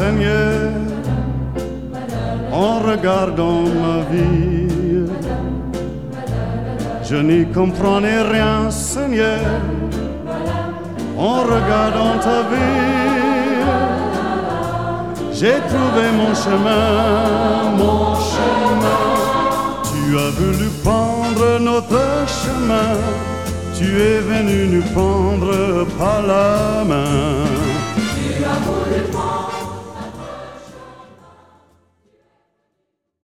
Seigneur, en regardant ma vie. Je n'y comprenais rien, Seigneur, en regardant ta vie. J'ai trouvé mon chemin, mon chemin. Tu as voulu prendre notre chemin, tu es venu nous prendre par la main. Tu as voulu prendre